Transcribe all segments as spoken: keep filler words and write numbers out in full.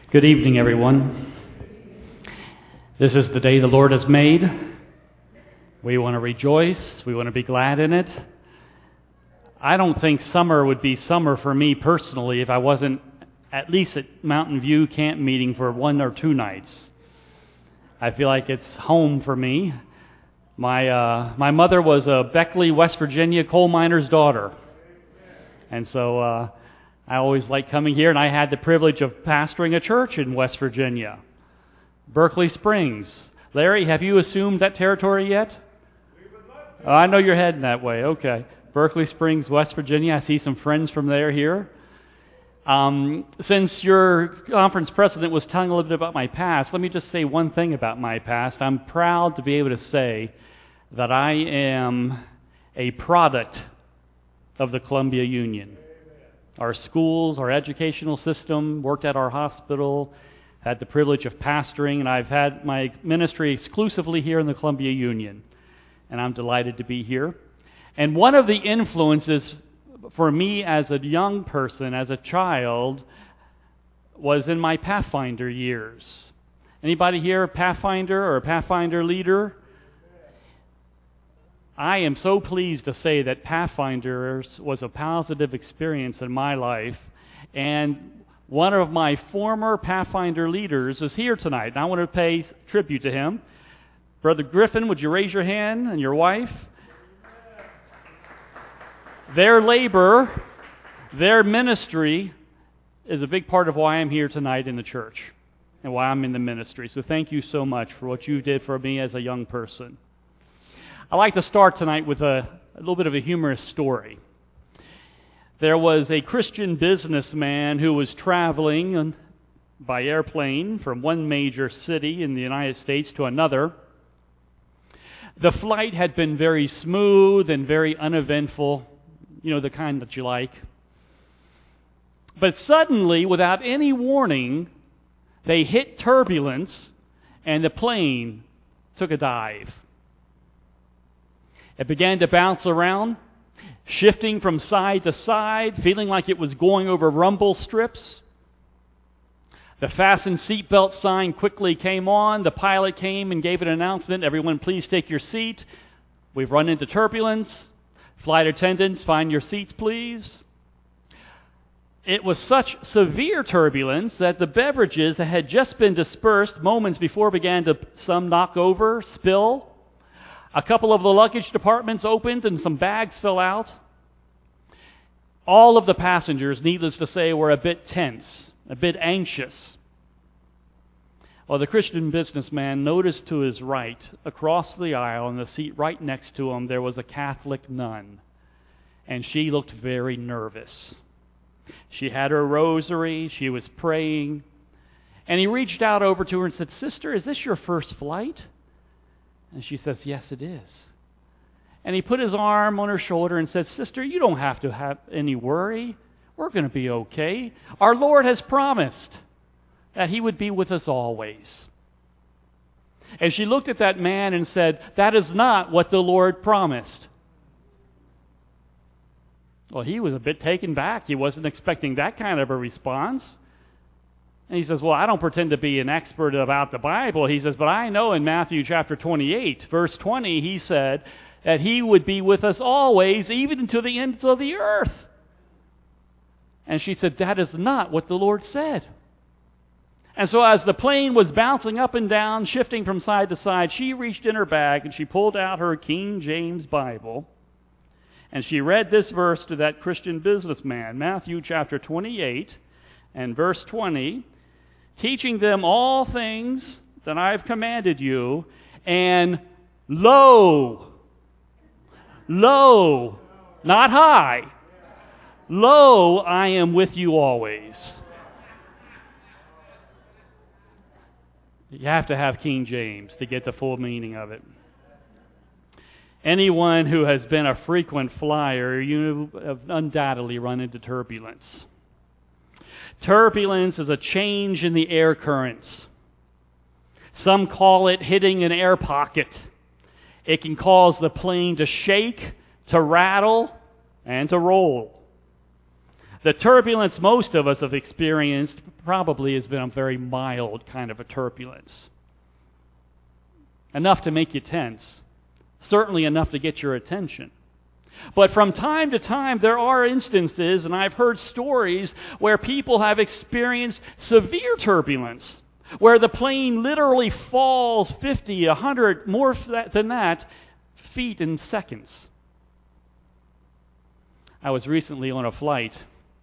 Good evening, everyone. This is the day the Lord has made. We want to rejoice. We want to be glad in it. I don't think summer would be summer for me personally if I wasn't at least at Mountain View camp meeting for one or two nights. I feel like it's home for me. My uh, my mother was a Beckley, West Virginia coal miner's daughter. And so uh, I always like coming here, and I had the privilege of pastoring a church in West Virginia, Berkeley Springs. Larry, have you assumed that territory yet? Oh, I know you're heading that way. Okay. Berkeley Springs, West Virginia. I see some friends from there here. Um, since your conference president was telling a little bit about my past, let me just say one thing about my past. I'm proud to be able to say that I am a product of the Columbia Union. Our schools, our educational system, worked at our hospital, had the privilege of pastoring, and I've had my ministry exclusively here in the Columbia Union. And I'm delighted to be here. And one of the influences for me as a young person, as a child, was in my Pathfinder years. Anybody here a Pathfinder or a Pathfinder leader? I am so pleased to say that Pathfinders was a positive experience in my life, and one of my former Pathfinder leaders is here tonight, and I want to pay tribute to him. Brother Griffin, would you raise your hand, and your wife? Their labor, their ministry is a big part of why I'm here tonight in the church and why I'm in the ministry. So thank you so much for what you did for me as a young person. I'd like to start tonight with a, a little bit of a humorous story. There was a Christian businessman who was traveling by airplane from one major city in the United States to another. The flight had been very smooth and very uneventful, you know, the kind that you like. But suddenly, without any warning, they hit turbulence and the plane took a dive. It began to bounce around, shifting from side to side, feeling like it was going over rumble strips. The fasten seatbelt sign quickly came on. The pilot came and gave an announcement. Everyone, please take your seat. We've run into turbulence. Flight attendants, find your seats, please. It was such severe turbulence that the beverages that had just been dispersed moments before began to some knock over, spill. A couple of the luggage departments opened and some bags fell out. All of the passengers, needless to say, were a bit tense, a bit anxious. Well, the Christian businessman noticed to his right, across the aisle, in the seat right next to him, there was a Catholic nun. And she looked very nervous. She had her rosary, she was praying. And he reached out over to her and said, "Sister, is this your first flight?" And she says, "Yes, it is." And he put his arm on her shoulder and said, "Sister, you don't have to have any worry. We're going to be okay. Our Lord has promised that He would be with us always." And she looked at that man and said, "That is not what the Lord promised." Well, he was a bit taken back. He wasn't expecting that kind of a response. And he says, "Well, I don't pretend to be an expert about the Bible." He says, "But I know in Matthew chapter twenty-eight, verse twenty, He said that He would be with us always, even to the ends of the earth." And she said, "That is not what the Lord said." And so as the plane was bouncing up and down, shifting from side to side, she reached in her bag and she pulled out her King James Bible. And she read this verse to that Christian businessman, Matthew chapter twenty-eight and verse twenty. "Teaching them all things that I have commanded you, and lo, lo, not high, lo, I am with you always." You have to have King James to get the full meaning of it. Anyone who has been a frequent flyer, you have undoubtedly run into turbulence. Turbulence is a change in the air currents. Some call it hitting an air pocket. It can cause the plane to shake, to rattle, and to roll. The turbulence most of us have experienced probably has been a very mild kind of a turbulence. Enough to make you tense. Certainly enough to get your attention. But from time to time, there are instances, and I've heard stories, where people have experienced severe turbulence, where the plane literally falls fifty, one hundred, more than that, feet in seconds. I was recently on a flight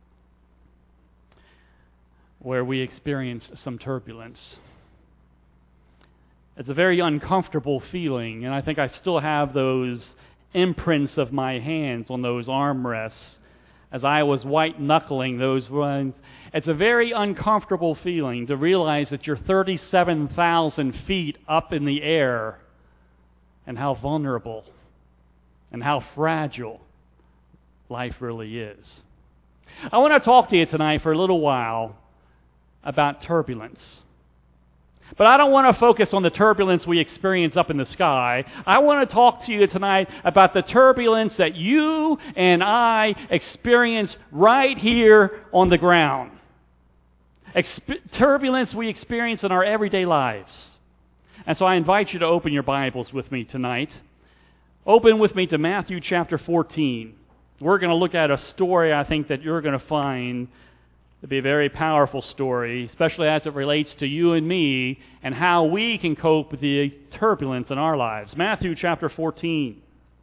where we experienced some turbulence. It's a very uncomfortable feeling, and I think I still have those imprints of my hands on those armrests as I was white-knuckling those ones. It's a very uncomfortable feeling to realize that you're thirty-seven thousand feet up in the air and how vulnerable and how fragile life really is. I want to talk to you tonight for a little while about turbulence. But I don't want to focus on the turbulence we experience up in the sky. I want to talk to you tonight about the turbulence that you and I experience right here on the ground. Exp- turbulence we experience in our everyday lives. And so I invite you to open your Bibles with me tonight. Open with me to Matthew chapter fourteen. We're going to look at a story I think that you're going to find to be a very powerful story, especially as it relates to you and me and how we can cope with the turbulence in our lives. Matthew chapter fourteen.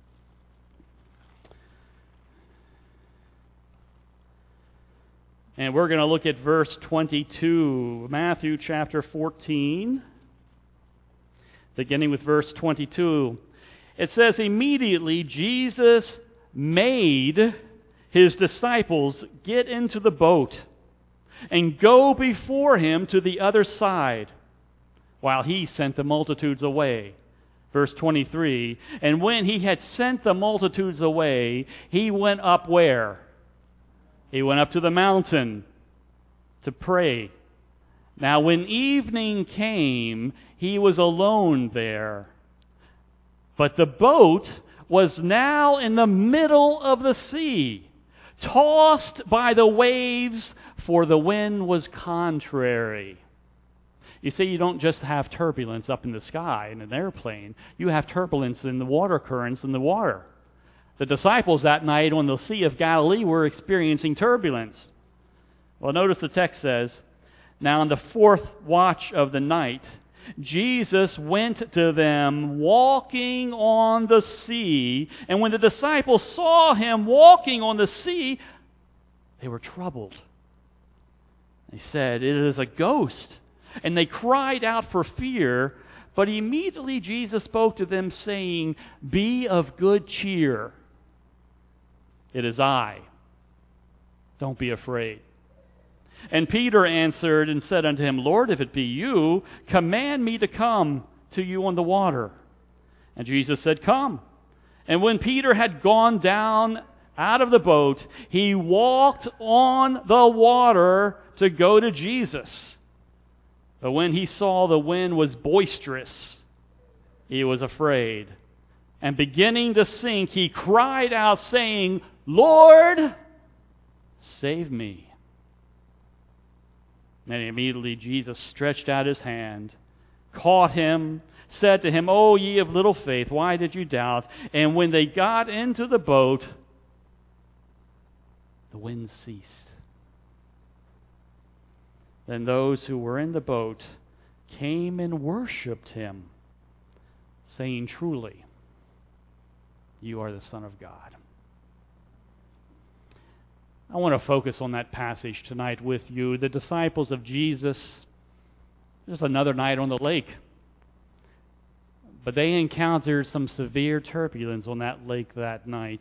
And we're going to look at verse twenty-two. Matthew chapter fourteen, beginning with verse twenty-two. It says, "Immediately Jesus made his disciples get into the boat and go before him to the other side, while he sent the multitudes away." Verse twenty-three, "And when he had sent the multitudes away, he went up where? He went up to the mountain to pray. Now when evening came, he was alone there. But the boat was now in the middle of the sea, tossed by the waves, for the wind was contrary." You see, you don't just have turbulence up in the sky in an airplane. You have turbulence in the water currents in the water. The disciples that night on the Sea of Galilee were experiencing turbulence. Well, notice the text says, "Now in the fourth watch of the night, Jesus went to them walking on the sea. And when the disciples saw him walking on the sea, they were troubled. They said, 'It is a ghost.' And they cried out for fear. But immediately Jesus spoke to them, saying, 'Be of good cheer. It is I. Don't be afraid.' And Peter answered and said unto him, 'Lord, if it be you, command me to come to you on the water.' And Jesus said, 'Come.' And when Peter had gone down out of the boat, he walked on the water to go to Jesus. But when he saw the wind was boisterous, he was afraid. And beginning to sink, he cried out, saying, 'Lord, save me.' And immediately Jesus stretched out his hand, caught him, said to him, 'O ye of little faith, why did you doubt?' And when they got into the boat, the wind ceased. Then those who were in the boat came and worshipped him, saying, 'Truly, you are the Son of God.'" I want to focus on that passage tonight with you. The disciples of Jesus, just another night on the lake. But they encountered some severe turbulence on that lake that night.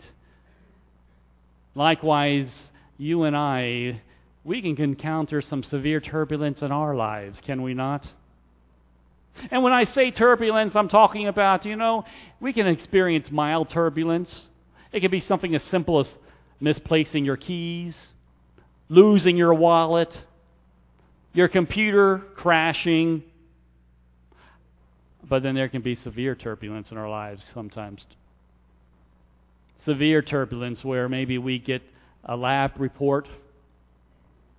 Likewise, you and I, we can encounter some severe turbulence in our lives, can we not? And when I say turbulence, I'm talking about, you know, we can experience mild turbulence. It can be something as simple as misplacing your keys, losing your wallet, your computer crashing. But then there can be severe turbulence in our lives sometimes. Severe turbulence where maybe we get a lab report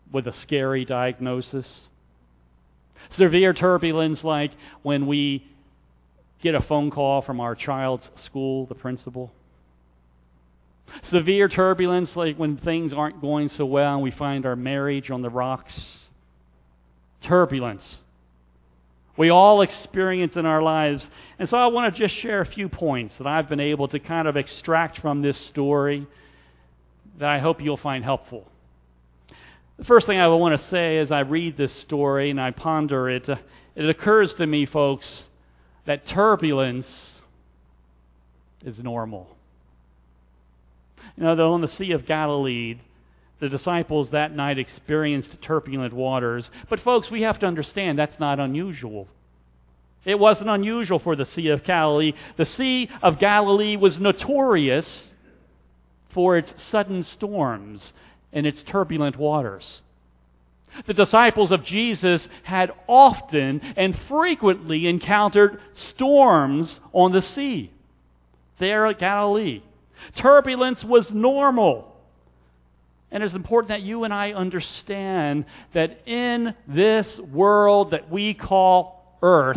with a scary diagnosis. Severe turbulence like when we get a phone call from our child's school, the principal. Severe turbulence like when things aren't going so well and we find our marriage on the rocks. Turbulence. We all experience in our lives. And so I want to just share a few points that I've been able to kind of extract from this story that I hope you'll find helpful. The first thing I want to say as I read this story and I ponder it, uh, it occurs to me, folks, that turbulence is normal. You know, though on the Sea of Galilee, the disciples that night experienced turbulent waters. But folks, we have to understand that's not unusual. It wasn't unusual for the Sea of Galilee. The Sea of Galilee was notorious for its sudden storms and its turbulent waters. The disciples of Jesus had often and frequently encountered storms on the sea there at Galilee. Turbulence was normal. And it's important that you and I understand that in this world that we call earth,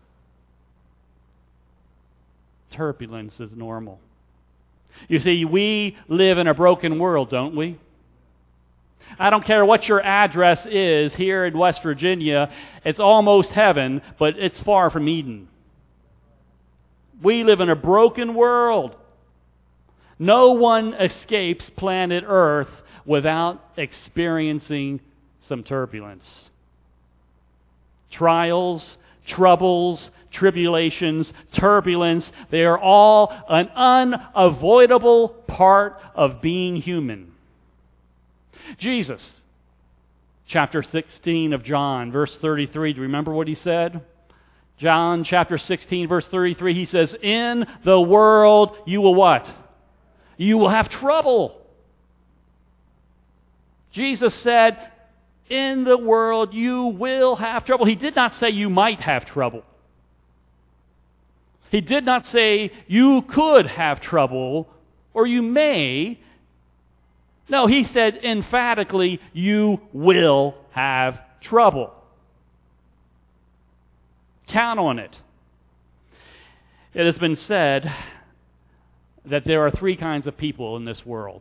turbulence is normal. You see, we live in a broken world, don't we? I don't care what your address is here in West Virginia, it's almost heaven, but it's far from Eden. We live in a broken world. No one escapes planet Earth without experiencing some turbulence. Trials, troubles, tribulations, turbulence, they are all an unavoidable part of being human. Jesus, chapter sixteen of John, verse thirty-three, do you remember what he said? John chapter sixteen, verse thirty-three, he says, "In the world you will what? You will have trouble." Jesus said, "In the world you will have trouble." He did not say you might have trouble. He did not say you could have trouble or you may. No, he said emphatically, you will have trouble. Count on it. It has been said that there are three kinds of people in this world.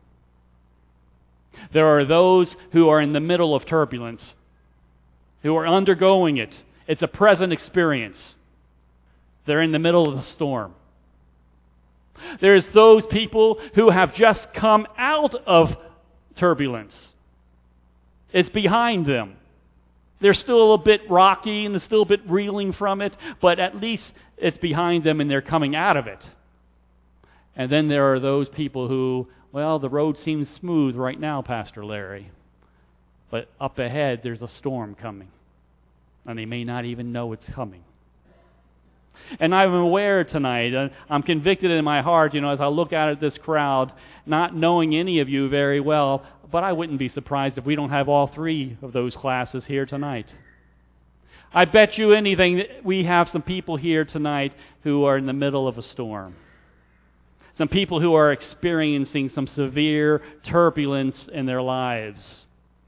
There are those who are in the middle of turbulence, who are undergoing it. It's a present experience. They're in the middle of the storm. There's those people who have just come out of turbulence. It's behind them. They're still a bit rocky and they're still a bit reeling from it, but at least it's behind them and they're coming out of it. And then there are those people who, well, the road seems smooth right now, Pastor Larry, but up ahead there's a storm coming, and they may not even know it's coming. And I'm aware tonight, uh, I'm convicted in my heart, you know, as I look out at this crowd, not knowing any of you very well, but I wouldn't be surprised if we don't have all three of those classes here tonight. I bet you anything that we have some people here tonight who are in the middle of a storm. Some people who are experiencing some severe turbulence in their lives.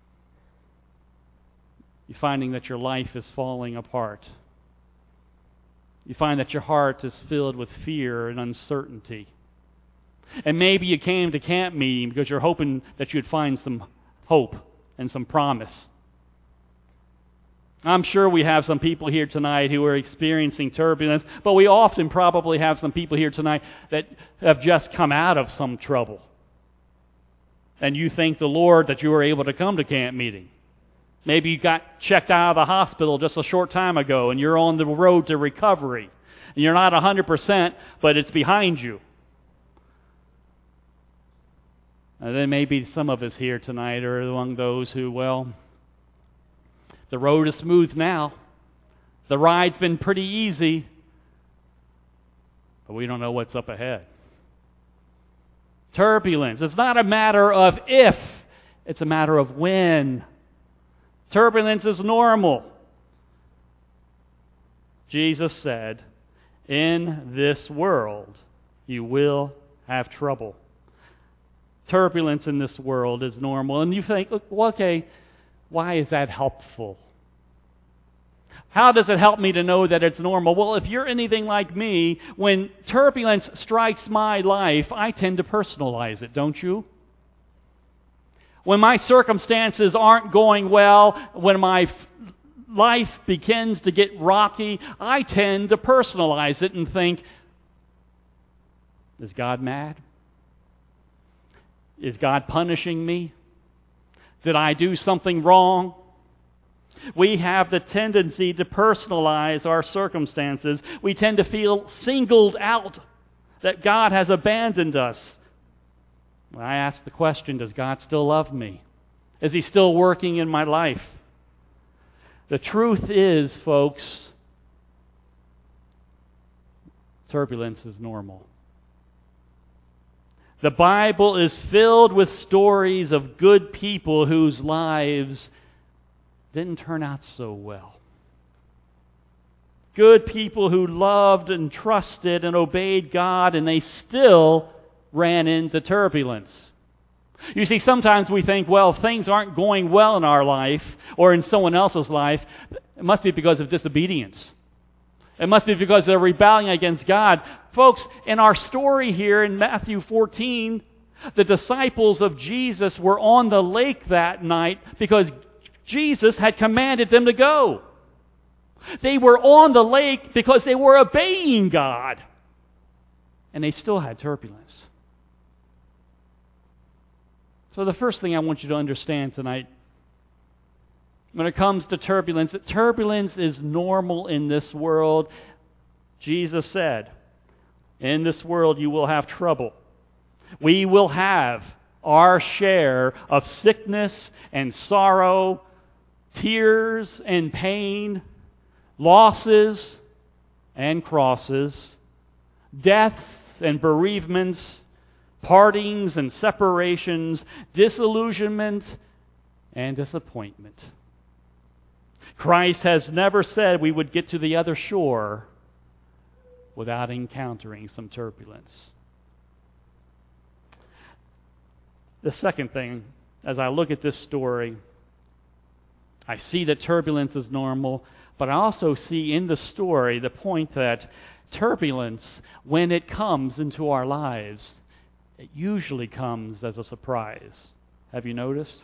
You're finding that your life is falling apart. You find that your heart is filled with fear and uncertainty. And maybe you came to camp meeting because you're hoping that you'd find some hope and some promise. I'm sure we have some people here tonight who are experiencing turbulence, but we often probably have some people here tonight that have just come out of some trouble. And you thank the Lord that you were able to come to camp meeting. Maybe you got checked out of the hospital just a short time ago and you're on the road to recovery. And you're not one hundred percent, but it's behind you. And then maybe some of us here tonight are among those who, well, the road is smooth now. The ride's been pretty easy. But we don't know what's up ahead. Turbulence. It's not a matter of if, it's a matter of when. Turbulence is normal. Jesus said, "In this world you will have trouble." Turbulence in this world is normal. And you think, well, okay, Why is that helpful? How does it help me to know that it's normal? Well, if you're anything like me, when turbulence strikes my life, I tend to personalize it, don't you? When my circumstances aren't going well, when my f- life begins to get rocky, I tend to personalize it and think, is God mad? Is God punishing me? Did I do something wrong? We have the tendency to personalize our circumstances. We tend to feel singled out, that God has abandoned us. When I ask the question, does God still love me? Is He still working in my life? The truth is, folks, turbulence is normal. The Bible is filled with stories of good people whose lives didn't turn out so well. Good people who loved and trusted and obeyed God, and they still ran into turbulence. You see, sometimes we think, well, if things aren't going well in our life or in someone else's life, it must be because of disobedience. It must be because they're rebelling against God. Folks, in our story here in Matthew fourteen, the disciples of Jesus were on the lake that night because Jesus had commanded them to go. They were on the lake because they were obeying God. And they still had turbulence. So the first thing I want you to understand tonight, when it comes to turbulence, that turbulence is normal in this world. Jesus said, in this world you will have trouble. We will have our share of sickness and sorrow, tears and pain, losses and crosses, death and bereavements, partings and separations, disillusionment and disappointment. Christ has never said we would get to the other shore without encountering some turbulence. The second thing, as I look at this story, I see that turbulence is normal, but I also see in the story the point that turbulence, when it comes into our lives, it usually comes as a surprise. Have you noticed?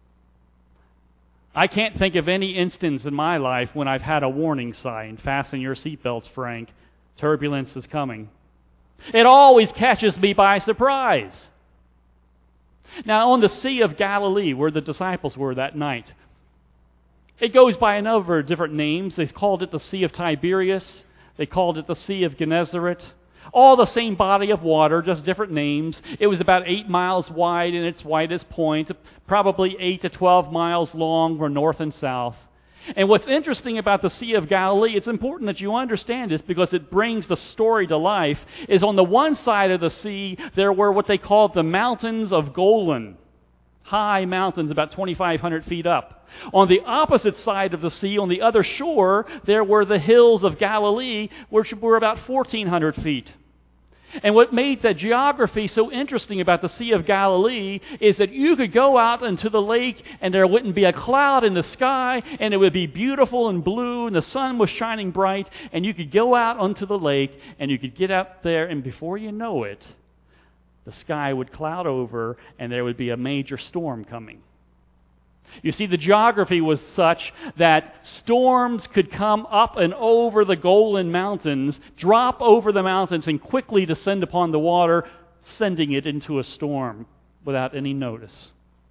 I can't think of any instance in my life when I've had a warning sign, fasten your seatbelts, Frank, turbulence is coming. It always catches me by surprise. Now, on the Sea of Galilee, where the disciples were that night, it goes by a number of different names. They called it the Sea of Tiberias. They called it the Sea of Gennesaret. All the same body of water, just different names. It was about eight miles wide in its widest point, probably eight to twelve miles long from north and south. And what's interesting about the Sea of Galilee, it's important that you understand this because it brings the story to life, is on the one side of the sea, there were what they called the mountains of Golan. High mountains about twenty-five hundred feet up. On the opposite side of the sea, on the other shore, there were the hills of Galilee, which were about fourteen hundred feet. And what made the geography so interesting about the Sea of Galilee is that you could go out into the lake and there wouldn't be a cloud in the sky, and it would be beautiful and blue, and the sun was shining bright, and you could go out onto the lake and you could get out there, and before you know it, the sky would cloud over and there would be a major storm coming. You see, the geography was such that storms could come up and over the Golan Mountains, drop over the mountains, and quickly descend upon the water, sending it into a storm without any notice.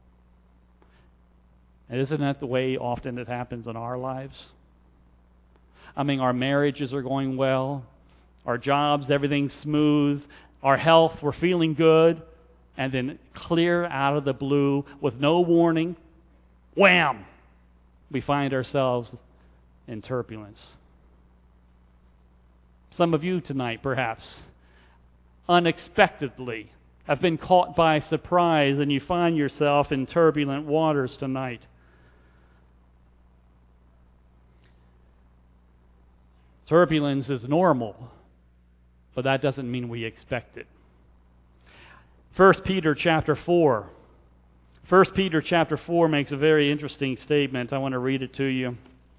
And isn't that the way often it happens in our lives? I mean, our marriages are going well, our jobs, everything's smooth, our health, we're feeling good, and then clear out of the blue, with no warning, wham! We find ourselves in turbulence. Some of you tonight, perhaps, unexpectedly have been caught by surprise and you find yourself in turbulent waters tonight. Turbulence is normal, but that doesn't mean we expect it. First Peter chapter four. First Peter chapter four makes a very interesting statement. I want to read it to you.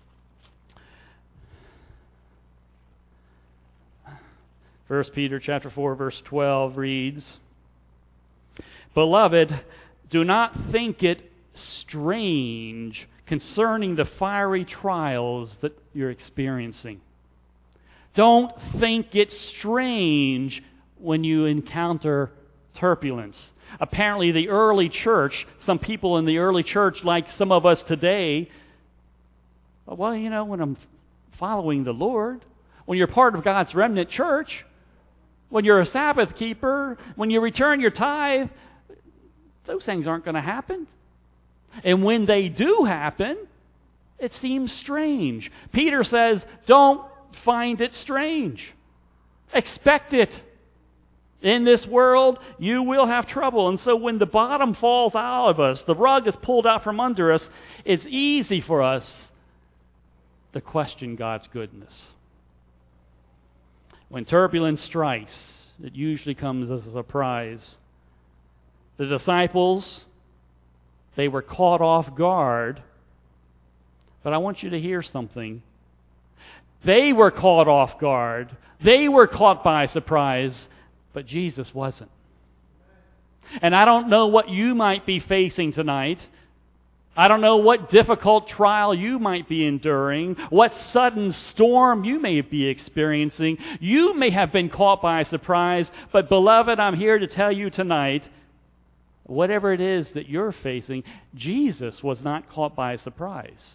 First Peter chapter four, verse twelve reads, "Beloved, do not think it strange concerning the fiery trials that you're experiencing." Don't think it strange when you encounter turbulence. Apparently, the early church, some people in the early church, like some of us today, well, you know, when I'm following the Lord, when you're part of God's remnant church, when you're a Sabbath keeper, when you return your tithe, those things aren't going to happen. And when they do happen, it seems strange. Peter says, don't find it strange. Expect it. In this world, you will have trouble. And so when the bottom falls out of us, the rug is pulled out from under us, it's easy for us to question God's goodness. When turbulence strikes, it usually comes as a surprise. The disciples, they were caught off guard. But I want you to hear something. They were caught off guard. They were caught by surprise. But Jesus wasn't. And I don't know what you might be facing tonight. I don't know what difficult trial you might be enduring, what sudden storm you may be experiencing. You may have been caught by surprise, but beloved, I'm here to tell you tonight, whatever it is that you're facing, Jesus was not caught by surprise.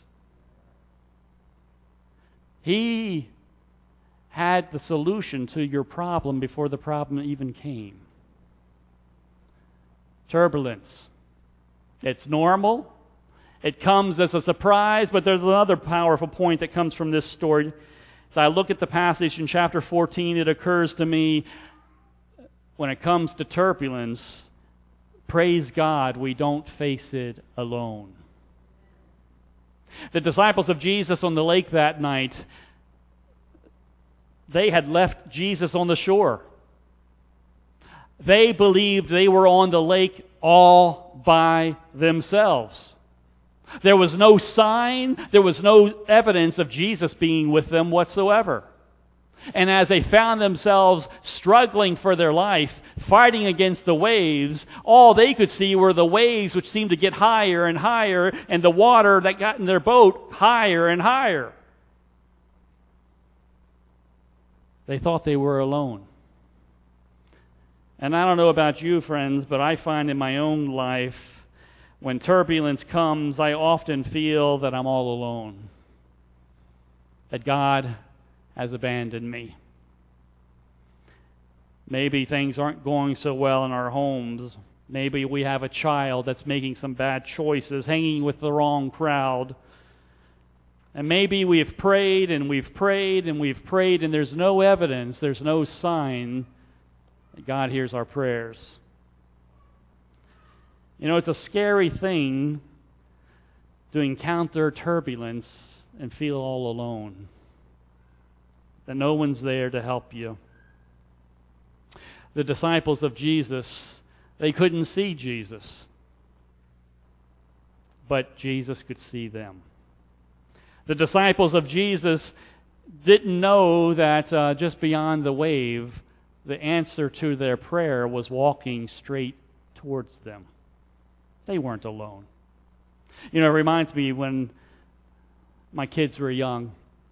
He had the solution to your problem before the problem even came. Turbulence. It's normal. It comes as a surprise, but there's another powerful point that comes from this story. As I look at the passage in chapter fourteen, it occurs to me, when it comes to turbulence, praise God, we don't face it alone. The disciples of Jesus on the lake that night, they had left Jesus on the shore. They believed they were on the lake all by themselves. There was no sign, there was no evidence of Jesus being with them whatsoever. And as they found themselves struggling for their life, fighting against the waves, all they could see were the waves which seemed to get higher and higher, and the water that got in their boat higher and higher. They thought they were alone. And I don't know about you, friends, but I find in my own life, when turbulence comes, I often feel that I'm all alone. That God has abandoned me. Maybe things aren't going so well in our homes. Maybe we have a child that's making some bad choices, hanging with the wrong crowd. And maybe we've prayed and we've prayed and we've prayed, and there's no evidence, there's no sign that God hears our prayers. You know, it's a scary thing to encounter turbulence and feel all alone. That no one's there to help you. The disciples of Jesus, they couldn't see Jesus. But Jesus could see them. The disciples of Jesus didn't know that uh, just beyond the wave, the answer to their prayer was walking straight towards them. They weren't alone. You know, it reminds me when my kids were young,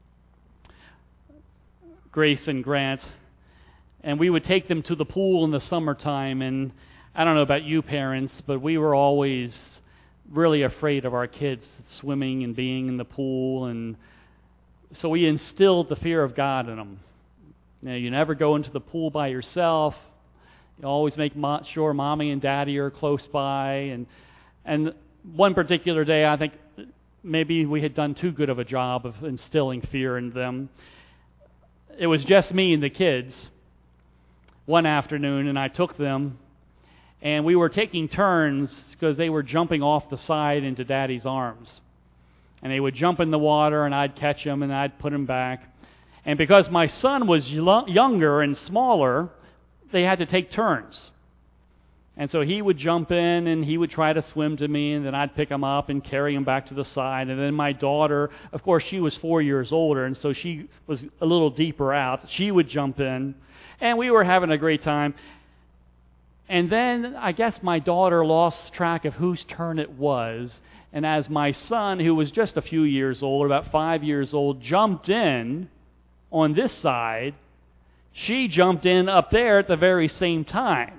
Grace and Grant, and we would take them to the pool in the summertime, and I don't know about you parents, but we were always really afraid of our kids swimming and being in the pool, and so we instilled the fear of God in them. You know, you never go into the pool by yourself. You always make mo- sure Mommy and Daddy are close by, and and one particular day, I think maybe we had done too good of a job of instilling fear in them. It was just me and the kids one afternoon, and I took them, and we were taking turns because they were jumping off the side into Daddy's arms. And they would jump in the water, and I'd catch them, and I'd put them back. And because my son was younger and smaller, they had to take turns. And so he would jump in and he would try to swim to me, and then I'd pick him up and carry him back to the side. And then my daughter, of course, she was four years older, and so she was a little deeper out. She would jump in, and we were having a great time. And then I guess my daughter lost track of whose turn it was. And as my son, who was just a few years old, about five years old, jumped in on this side, she jumped in up there at the very same time.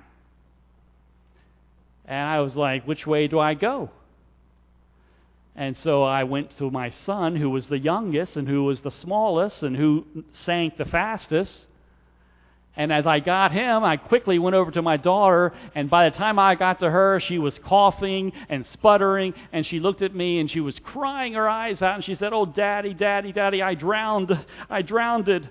And I was like, which way do I go? And so I went to my son, who was the youngest and who was the smallest and who sank the fastest. And as I got him, I quickly went over to my daughter, and by the time I got to her, she was coughing and sputtering, and she looked at me and she was crying her eyes out, and she said, "Oh, Daddy, Daddy, Daddy, I drowned. I drowned." And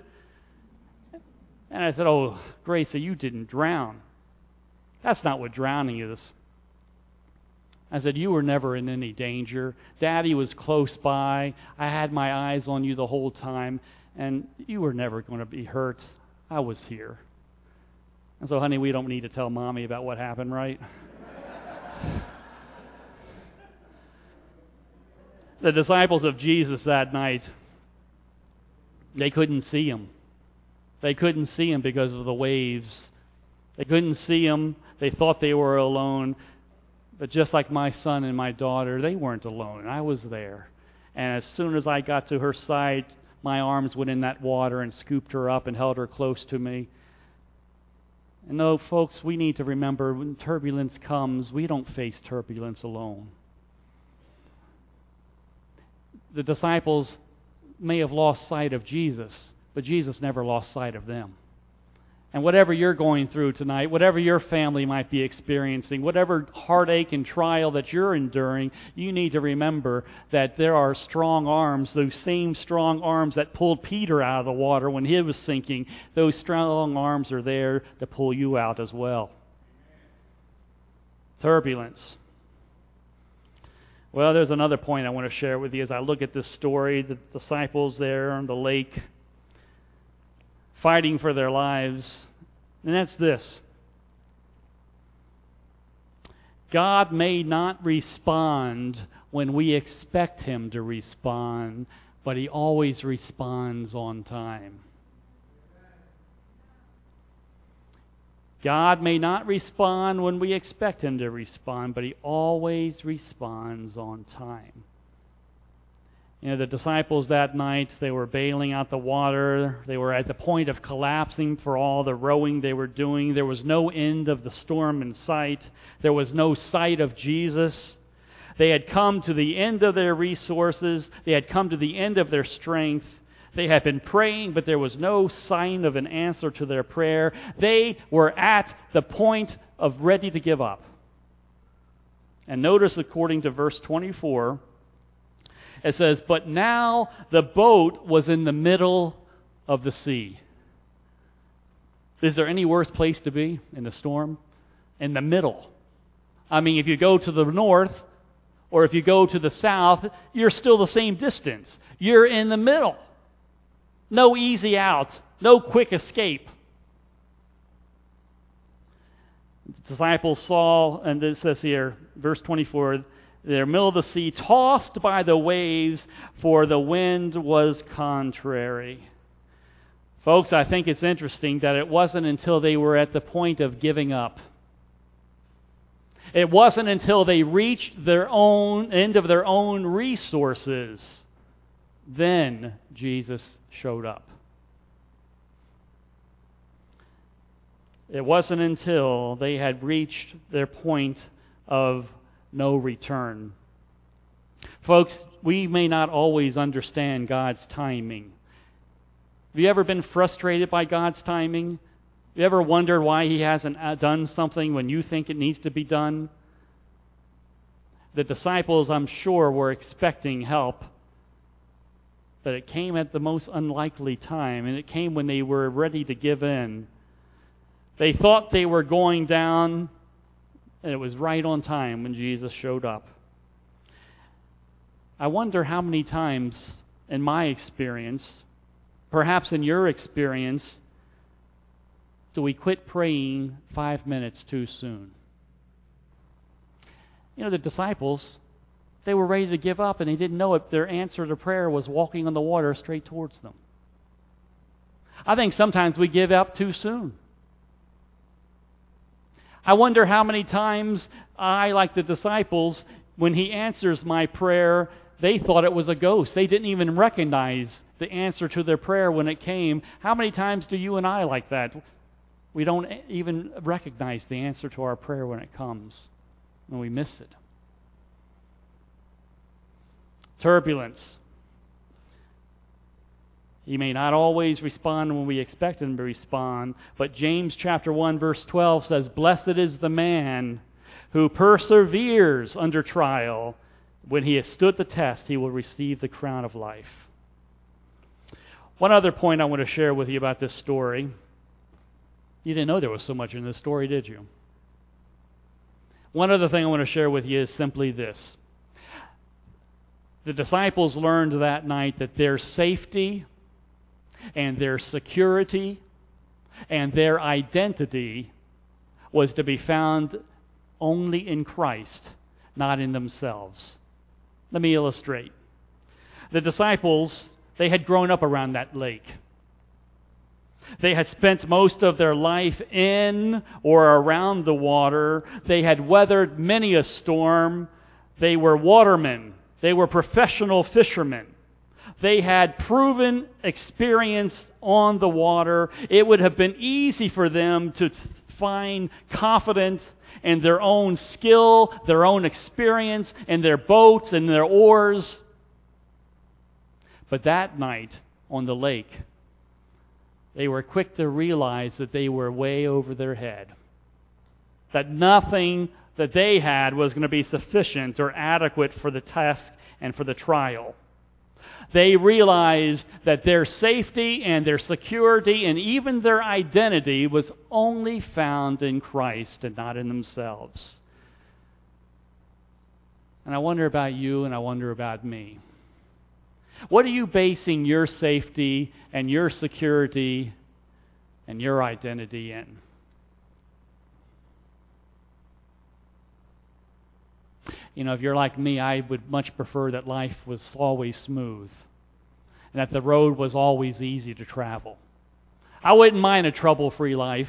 I said, "Oh, Gracie, you didn't drown. That's not what drowning is." I said, "You were never in any danger. Daddy was close by. I had my eyes on you the whole time, and you were never going to be hurt. I was here." And so, honey, we don't need to tell Mommy about what happened, right? The disciples of Jesus that night, they couldn't see him. They couldn't see him because of the waves. They couldn't see him. They thought they were alone. But just like my son and my daughter, they weren't alone. I was there. And as soon as I got to her side, my arms went in that water and scooped her up and held her close to me. And no, folks, we need to remember when turbulence comes, we don't face turbulence alone. The disciples may have lost sight of Jesus, but Jesus never lost sight of them. And whatever you're going through tonight, whatever your family might be experiencing, whatever heartache and trial that you're enduring, you need to remember that there are strong arms, those same strong arms that pulled Peter out of the water when he was sinking. Those strong arms are there to pull you out as well. Turbulence. Well, there's another point I want to share with you as I look at this story. The disciples there on the lake, fighting for their lives. And that's this: God may not respond when we expect Him to respond, but He always responds on time. God may not respond when we expect Him to respond, but He always responds on time. You know, the disciples that night, they were bailing out the water. They were at the point of collapsing for all the rowing they were doing. There was no end of the storm in sight. There was no sight of Jesus. They had come to the end of their resources. They had come to the end of their strength. They had been praying, but there was no sign of an answer to their prayer. They were at the point of ready to give up. And notice, according to verse twenty-four, it says, "But now the boat was in the middle of the sea." Is there any worse place to be in the storm? In the middle. I mean, if you go to the north or if you go to the south, you're still the same distance. You're in the middle. No easy out. No quick escape. The disciples saw, and it says here, verse twenty-four, they're in the middle of the sea, tossed by the waves, for the wind was contrary. Folks, I think it's interesting that it wasn't until they were at the point of giving up. It wasn't until they reached their own end of their own resources, then Jesus showed up. It wasn't until they had reached their point of no return. Folks, we may not always understand God's timing. Have you ever been frustrated by God's timing? Have you ever wondered why He hasn't done something when you think it needs to be done? The disciples, I'm sure, were expecting help, but it came at the most unlikely time, and it came when they were ready to give in. They thought they were going down, and it was right on time when Jesus showed up. I wonder how many times in my experience, perhaps in your experience, do we quit praying five minutes too soon? You know, the disciples, they were ready to give up, and they didn't know it. Their answer to prayer was walking on the water straight towards them. I think sometimes we give up too soon. I wonder how many times I, like the disciples, when he answers my prayer, they thought it was a ghost. They didn't even recognize the answer to their prayer when it came. How many times do you and I like that? We don't even recognize the answer to our prayer when it comes, when we miss it. Turbulence. He may not always respond when we expect him to respond, but James chapter one verse twelve says, "Blessed is the man who perseveres under trial. When he has stood the test, he will receive the crown of life." One other point I want to share with you about this story. You didn't know there was so much in this story, did you? One other thing I want to share with you is simply this. The disciples learned that night that their safety and their security and their identity was to be found only in Christ, not in themselves. Let me illustrate. The disciples, they had grown up around that lake. They had spent most of their life in or around the water. They had weathered many a storm. They were watermen. They were professional fishermen. They had proven experience on the water. It would have been easy for them to find confidence in their own skill, their own experience, in their boats and their oars. But that night on the lake, they were quick to realize that they were way over their head. That nothing that they had was going to be sufficient or adequate for the task and for the trial. They realized that their safety and their security and even their identity was only found in Christ and not in themselves. And I wonder about you and I wonder about me. What are you basing your safety and your security and your identity in? You know, if you're like me, I would much prefer that life was always smooth and that the road was always easy to travel. I wouldn't mind a trouble-free life.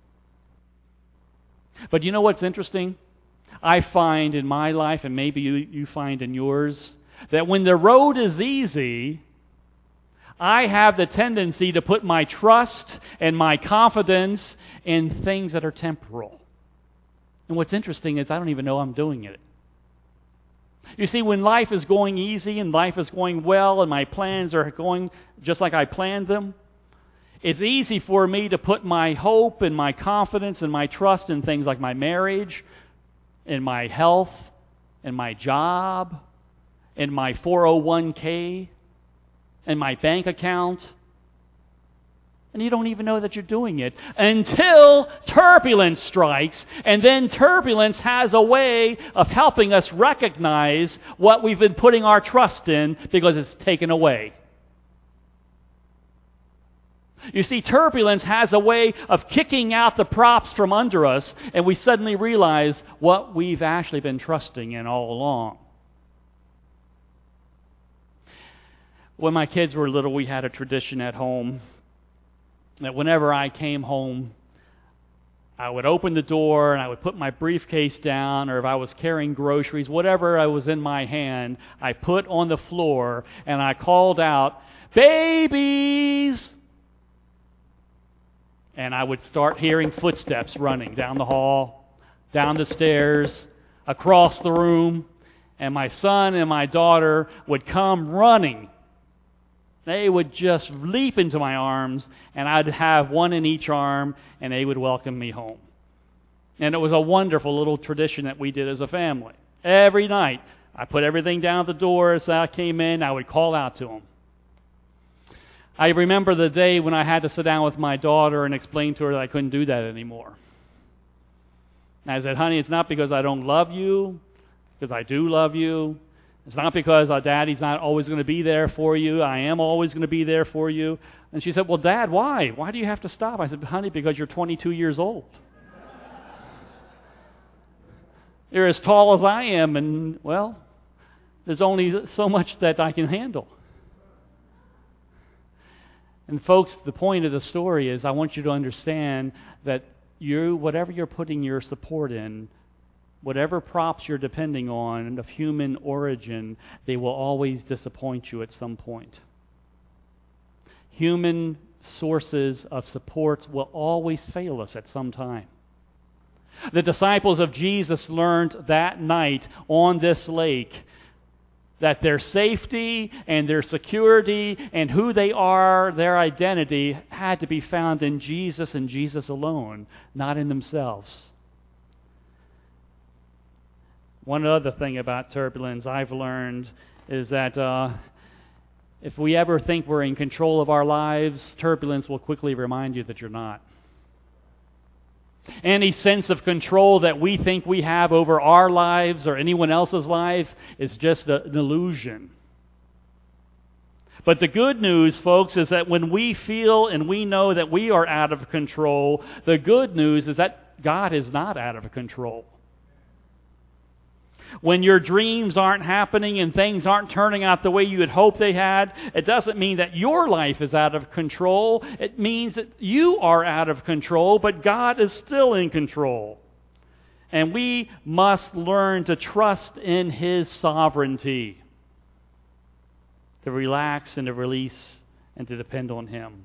But you know what's interesting? I find in my life, and maybe you, you find in yours, that when the road is easy, I have the tendency to put my trust and my confidence in things that are temporal. And what's interesting is I don't even know I'm doing it. You see, when life is going easy and life is going well and my plans are going just like I planned them, it's easy for me to put my hope and my confidence and my trust in things like my marriage, in my health, in my job, in my four oh one k, in my bank account. And you don't even know that you're doing it until turbulence strikes. And then turbulence has a way of helping us recognize what we've been putting our trust in because it's taken away. You see, turbulence has a way of kicking out the props from under us, and we suddenly realize what we've actually been trusting in all along. When my kids were little, we had a tradition at home that whenever I came home, I would open the door and I would put my briefcase down, or if I was carrying groceries, whatever I was in my hand, I put on the floor and I called out, "Babies!" And I would start hearing footsteps running down the hall, down the stairs, across the room, and my son and my daughter would come running. They would just leap into my arms, and I'd have one in each arm, and they would welcome me home. And it was a wonderful little tradition that we did as a family. Every night, I put everything down at the door as I came in. I would call out to them. I remember the day when I had to sit down with my daughter and explain to her that I couldn't do that anymore. And I said, "Honey, it's not because I don't love you, because I do love you. It's not because our daddy's not always going to be there for you. I am always going to be there for you." And she said, "Well, Dad, why? Why do you have to stop?" I said, "Honey, because you're twenty-two years old." They're as tall as I am, and, well, there's only so much that I can handle. And folks, the point of the story is I want you to understand that you, whatever you're putting your support in, whatever props you're depending on of human origin, they will always disappoint you at some point. Human sources of support will always fail us at some time. The disciples of Jesus learned that night on this lake that their safety and their security and who they are, their identity, had to be found in Jesus and Jesus alone, not in themselves. One other thing about turbulence I've learned is that uh, if we ever think we're in control of our lives, turbulence will quickly remind you that you're not. Any sense of control that we think we have over our lives or anyone else's life is just a, an illusion. But the good news, folks, is that when we feel and we know that we are out of control, the good news is that God is not out of control. When your dreams aren't happening and things aren't turning out the way you had hoped they had, it doesn't mean that your life is out of control. It means that you are out of control, but God is still in control. And we must learn to trust in His sovereignty, to relax and to release and to depend on Him.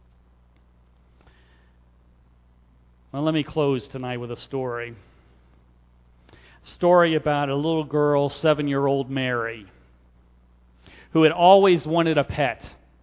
Well, let me close tonight with a story. Story about a little girl, seven-year-old Mary, who had always wanted a pet.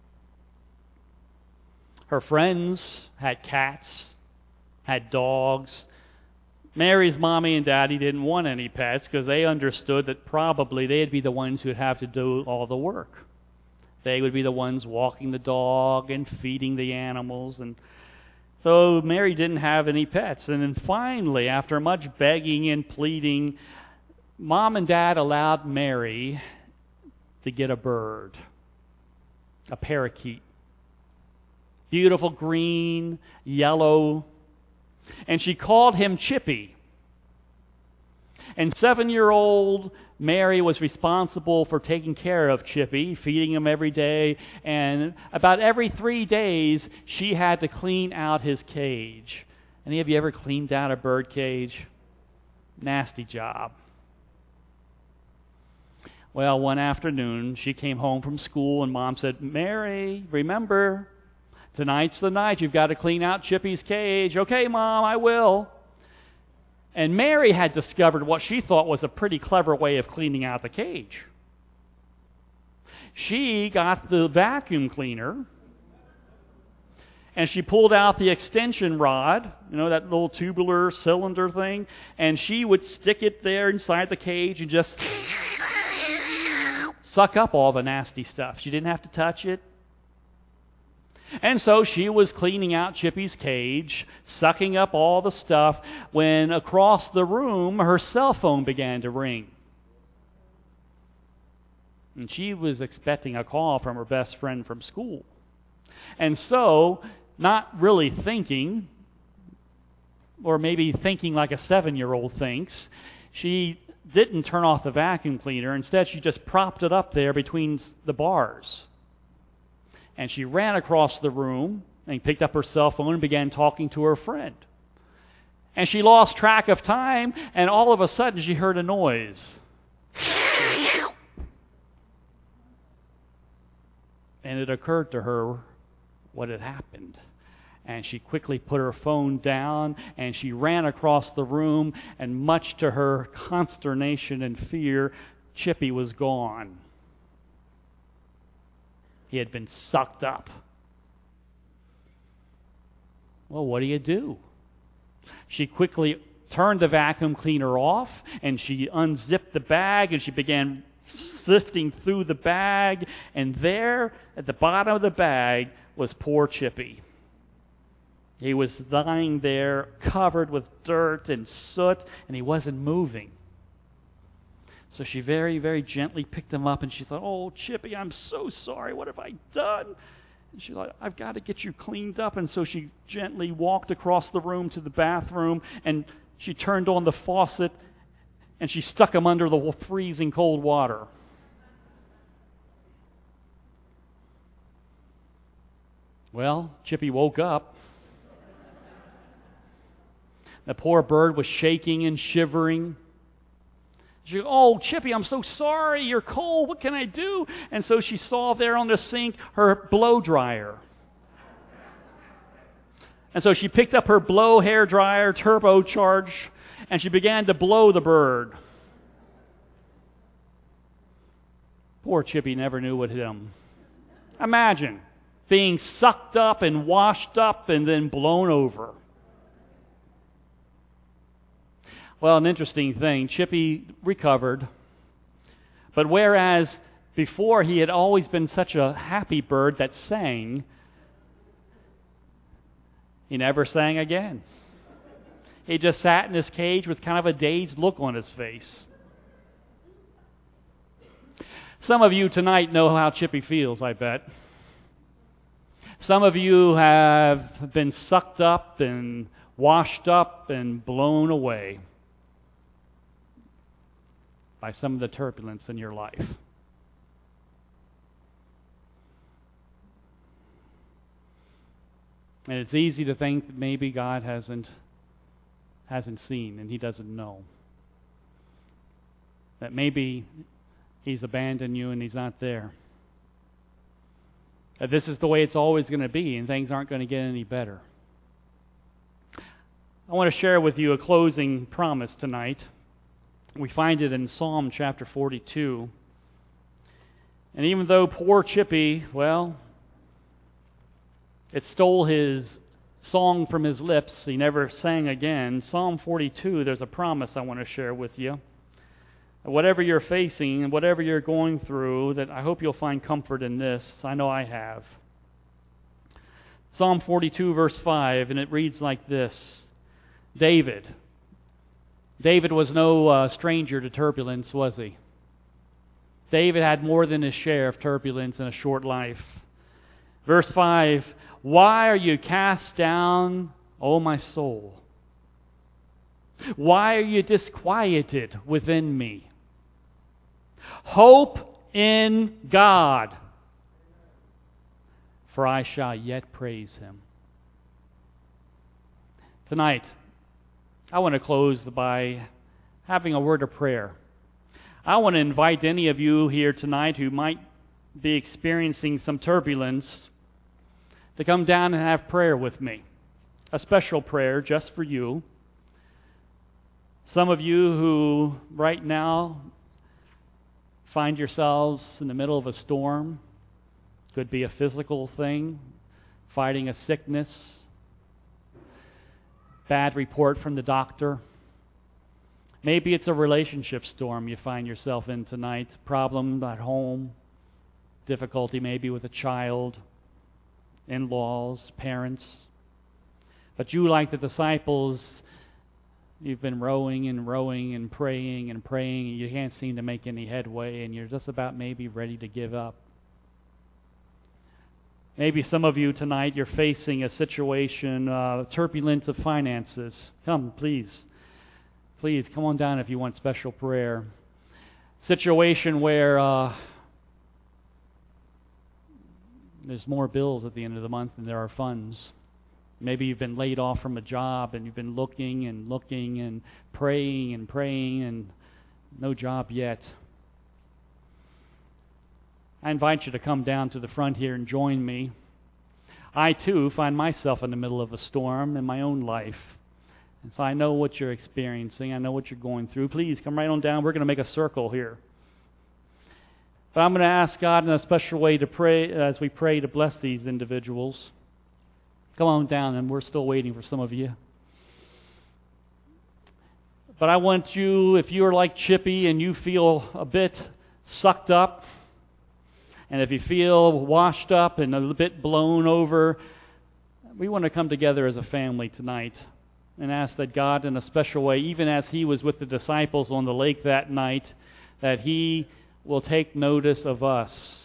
Her friends had cats, had dogs. Mary's mommy and daddy didn't want any pets because they understood that probably they'd be the ones who'd have to do all the work. They would be the ones walking the dog and feeding the animals, and so Mary didn't have any pets. And then finally, after much begging and pleading, Mom and Dad allowed Mary to get a bird, a parakeet. Beautiful green, yellow. And she called him Chippy. And seven-year-old Mary was responsible for taking care of Chippy, feeding him every day. And about every three days, she had to clean out his cage. Any of you ever cleaned out a bird cage? Nasty job. Well, one afternoon, she came home from school, and Mom said, Mary, remember, tonight's the night. You've got to clean out Chippy's cage. Okay, Mom, I will. And Mary had discovered what she thought was a pretty clever way of cleaning out the cage. She got the vacuum cleaner, and she pulled out the extension rod, you know, that little tubular cylinder thing, and she would stick it there inside the cage and just suck up all the nasty stuff. She didn't have to touch it. And so she was cleaning out Chippy's cage, sucking up all the stuff, when across the room her cell phone began to ring. And she was expecting a call from her best friend from school. And so, not really thinking, or maybe thinking like a seven-year-old thinks, she didn't turn off the vacuum cleaner. Instead, she just propped it up there between the bars. And she ran across the room and picked up her cell phone and began talking to her friend. And she lost track of time, and all of a sudden she heard a noise. And it occurred to her what had happened. And she quickly put her phone down, and she ran across the room, and much to her consternation and fear, Chippy was gone. He had been sucked up. Well, what do you do? She quickly turned the vacuum cleaner off, and she unzipped the bag, and she began sifting through the bag, and there, at the bottom of the bag, was poor Chippy. He was lying there, covered with dirt and soot, and he wasn't moving. So she very, very gently picked him up, and she thought, oh, Chippy, I'm so sorry. What have I done? And she thought, I've got to get you cleaned up. And so she gently walked across the room to the bathroom, and she turned on the faucet, and she stuck him under the freezing cold water. Well, Chippy woke up. The poor bird was shaking and shivering. She goes, "Oh, Chippy, I'm so sorry. You're cold. What can I do?" And so she saw there on the sink her blow dryer. And so she picked up her blow hair dryer, turbocharged, and she began to blow the bird. Poor Chippy never knew what hit him. Imagine being sucked up and washed up and then blown over. Well, an interesting thing, Chippy recovered, but whereas before he had always been such a happy bird that sang, he never sang again. He just sat in his cage with kind of a dazed look on his face. Some of you tonight know how Chippy feels, I bet. Some of you have been sucked up and washed up and blown away by some of the turbulence in your life. And it's easy to think that maybe God hasn't hasn't seen and He doesn't know. That maybe He's abandoned you and He's not there. That this is the way it's always going to be and things aren't going to get any better. I want to share with you a closing promise tonight. We find it in Psalm chapter forty-two. And even though poor Chippy, well, it stole his song from his lips, he never sang again. Psalm forty-two, there's a promise I want to share with you. Whatever you're facing and whatever you're going through, that I hope you'll find comfort in this. I know I have. Psalm forty-two, verse five, and it reads like this. David. David was no uh, stranger to turbulence, was he? David had more than his share of turbulence in a short life. Verse five, "Why are you cast down, O my soul? Why are you disquieted within me? Hope in God, for I shall yet praise Him." Tonight, I want to close by having a word of prayer. I want to invite any of you here tonight who might be experiencing some turbulence to come down and have prayer with me. A special prayer just for you. Some of you who right now find yourselves in the middle of a storm. Could be a physical thing, fighting a sickness, bad report from the doctor. Maybe it's a relationship storm you find yourself in tonight. Problem at home, difficulty maybe with a child, in-laws, parents. But you, like the disciples, you've been rowing and rowing and praying and praying, and you can't seem to make any headway, and you're just about maybe ready to give up. Maybe some of you tonight, you're facing a situation, uh, turbulence of finances. Come, please. Please, come on down if you want special prayer. Situation where uh, there's more bills at the end of the month than there are funds. Maybe you've been laid off from a job and you've been looking and looking and praying and praying and no job yet. I invite you to come down to the front here and join me. I too find myself in the middle of a storm in my own life. And so I know what you're experiencing. I know what you're going through. Please come right on down. We're going to make a circle here. But I'm going to ask God in a special way to pray as we pray to bless these individuals. Come on down, and we're still waiting for some of you. But I want you, if you're like Chippy and you feel a bit sucked up, and if you feel washed up and a little bit blown over, we want to come together as a family tonight and ask that God in a special way, even as He was with the disciples on the lake that night, that He will take notice of us.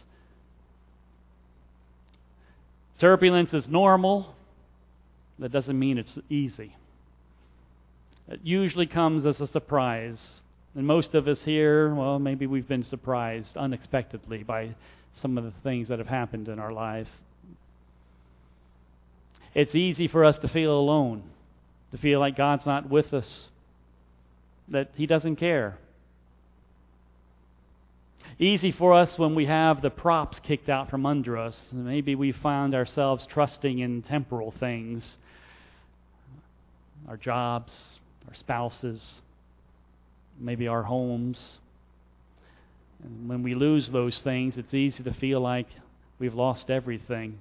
Turbulence is normal. That doesn't mean it's easy. It usually comes as a surprise. And most of us here, well, maybe we've been surprised unexpectedly by some of the things that have happened in our life. It's easy for us to feel alone, to feel like God's not with us, that He doesn't care. Easy for us when we have the props kicked out from under us. Maybe we found ourselves trusting in temporal things, our jobs, our spouses, maybe our homes. And when we lose those things, it's easy to feel like we've lost everything.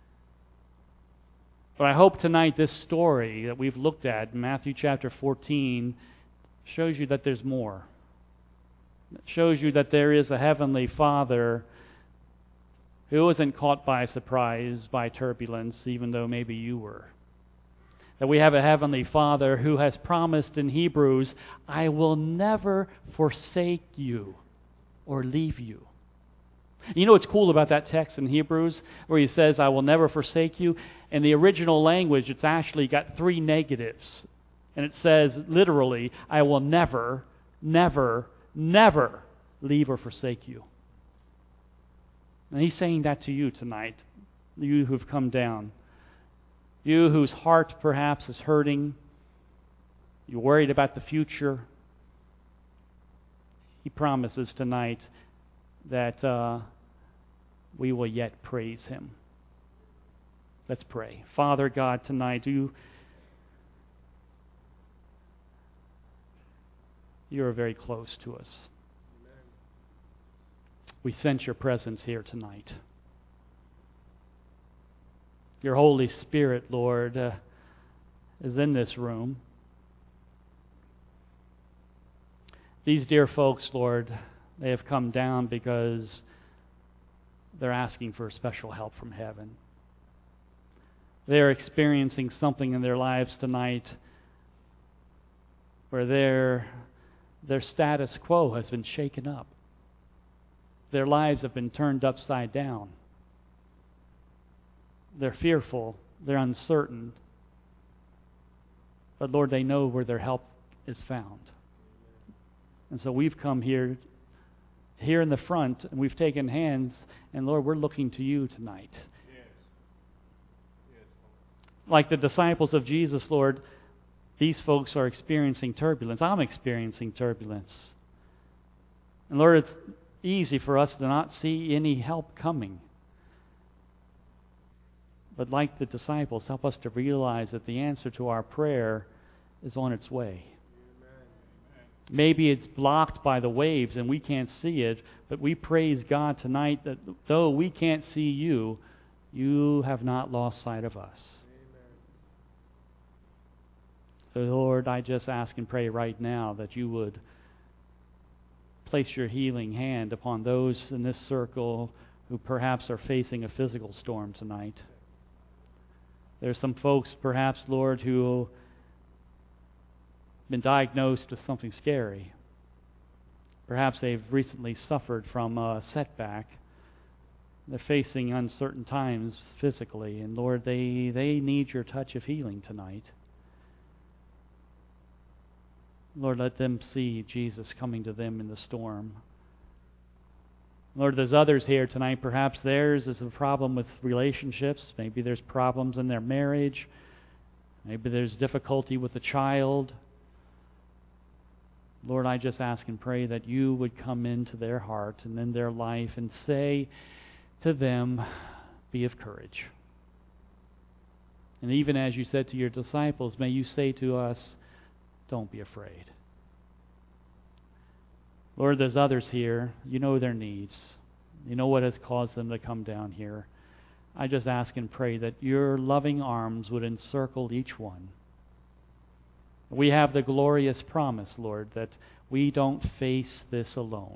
But I hope tonight this story that we've looked at in Matthew chapter fourteen shows you that there's more. It shows you that there is a heavenly Father who isn't caught by surprise by turbulence, even though maybe you were. That we have a heavenly Father who has promised in Hebrews, I will never forsake you or leave you. You know what's cool about that text in Hebrews where he says, I will never forsake you? In the original language, it's actually got three negatives. And it says, literally, I will never, never, never leave or forsake you. And he's saying that to you tonight, you who've come down. You whose heart perhaps is hurting. You're worried about the future. He promises tonight that uh, we will yet praise Him. Let's pray. Father God, tonight, you, you are very close to us. Amen. We sense your presence here tonight. Your Holy Spirit, Lord, uh, is in this room. These dear folks, Lord, they have come down because they're asking for special help from heaven. They're experiencing something in their lives tonight where their, their status quo has been shaken up. Their lives have been turned upside down. They're fearful. They're uncertain. But Lord, they know where their help is found. And so we've come here, here in the front, and we've taken hands, and Lord, we're looking to you tonight. Yes. Yes. Like the disciples of Jesus, Lord, these folks are experiencing turbulence. I'm experiencing turbulence. And Lord, it's easy for us to not see any help coming. But like the disciples, help us to realize that the answer to our prayer is on its way. Maybe it's blocked by the waves and we can't see it, but we praise God tonight that though we can't see you, you have not lost sight of us. Amen. So Lord, I just ask and pray right now that you would place your healing hand upon those in this circle who perhaps are facing a physical storm tonight. There's some folks perhaps, Lord, who been diagnosed with something scary. Perhaps they've recently suffered from a setback. They're facing uncertain times physically, and Lord, they, they need your touch of healing tonight. Lord, let them see Jesus coming to them in the storm. Lord, there's others here tonight, perhaps theirs is a problem with relationships. Maybe there's problems in their marriage. Maybe there's difficulty with a child. Lord, I just ask and pray that you would come into their heart and in their life and say to them, be of courage. And even as you said to your disciples, may you say to us, don't be afraid. Lord, there's others here. You know their needs. You know what has caused them to come down here. I just ask and pray that your loving arms would encircle each one. We have the glorious promise, Lord, that we don't face this alone.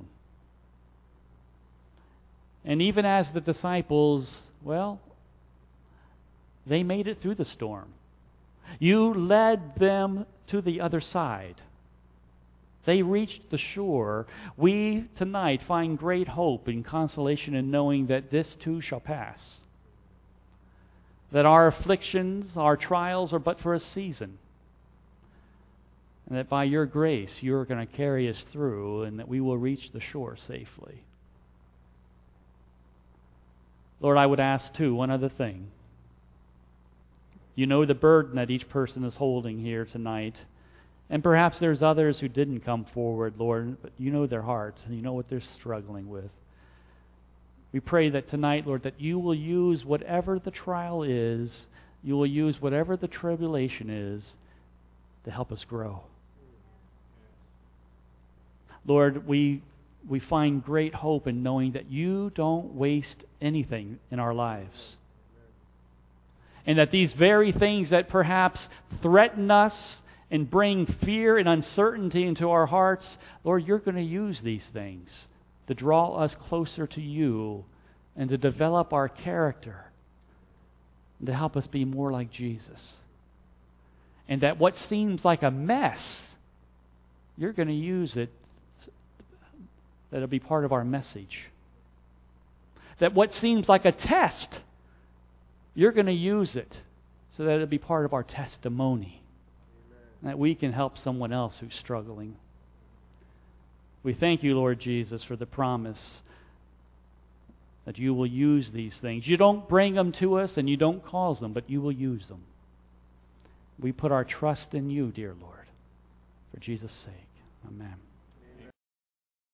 And even as the disciples, well, they made it through the storm. You led them to the other side. They reached the shore. We tonight find great hope and consolation in knowing that this too shall pass. That our afflictions, our trials are but for a season. and that by your grace you're going to carry us through, and that we will reach the shore safely. Lord, I would ask, too, one other thing. You know the burden that each person is holding here tonight. And perhaps there's others who didn't come forward, Lord, but you know their hearts and you know what they're struggling with. We pray that tonight, Lord, that you will use whatever the trial is, you will use whatever the tribulation is to help us grow. Lord, we we find great hope in knowing that you don't waste anything in our lives. And that these very things that perhaps threaten us and bring fear and uncertainty into our hearts, Lord, you're going to use these things to draw us closer to you and to develop our character and to help us be more like Jesus. And that what seems like a mess, you're going to use it, that it'll be part of our message. That what seems like a test, you're going to use it so that it'll be part of our testimony. And that we can help someone else who's struggling. We thank you, Lord Jesus, for the promise that you will use these things. You don't bring them to us and you don't cause them, but you will use them. We put our trust in you, dear Lord, for Jesus' sake. Amen.